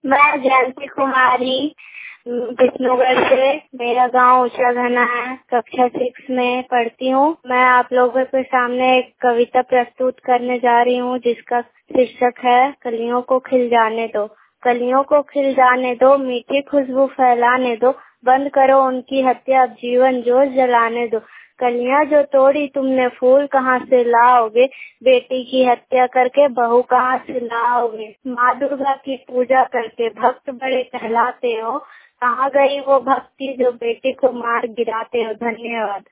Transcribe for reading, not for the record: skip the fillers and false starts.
मैं जयंती कुमारी विष्णुगढ़ से। मेरा गांव ऊंचा घना है। कक्षा 6 में पढ़ती हूँ। मैं आप लोगों के सामने एक कविता प्रस्तुत करने जा रही हूँ जिसका शीर्षक है कलियों को खिल जाने दो। कलियों को खिल जाने दो, मीठी खुशबू फैलाने दो, बंद करो उनकी हत्या, अब जीवन जोश जलाने दो। कलियां जो तोड़ी तुमने, फूल कहाँ से लाओगे? बेटी की हत्या करके बहू कहाँ से लाओगे? माँ दुर्गा की पूजा करके भक्त बड़े कहलाते हो। कहाँ गई वो भक्ति जो बेटी को मार गिराते हो? धन्यवाद।